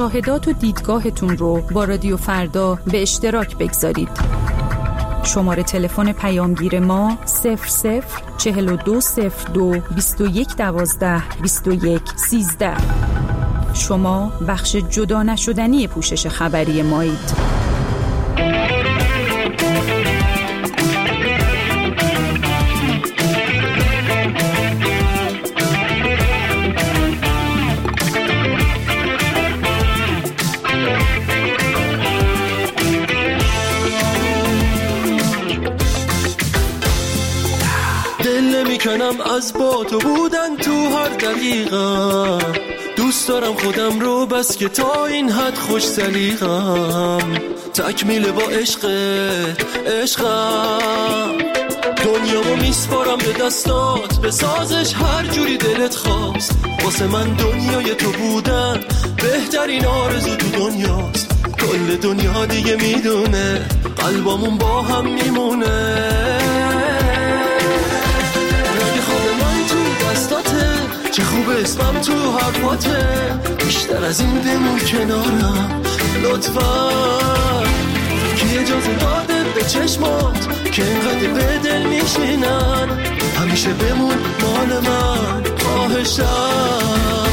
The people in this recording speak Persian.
مشاهدات و دیدگاهتون رو با رادیو فردا به اشتراک بگذارید. شماره تلفن پیامگیر ما 004202 2112 2113. شما بخش جدا نشدنی پوشش خبری مایید. میکنم از با تو بودن تو هر دقیقه، دوست دارم خودم رو بس که تا این حد خوش سلیقم، تکمیل با عشقم دنیامو میسپارم به دستات، به سازش هر جوری دلت خواست. واسه من دنیای تو بودن بهترین آرزو تو دنیاست. کل دنیا دیگه میدونه قلبامون با هم میمونه. چه خوب اسمم تو حرفاته، بیشتر از این بمون کنارم لطفا. کی اجازه داده به چشمات که اینقدر به دل میشینن، همیشه بمون مال من خواهشم.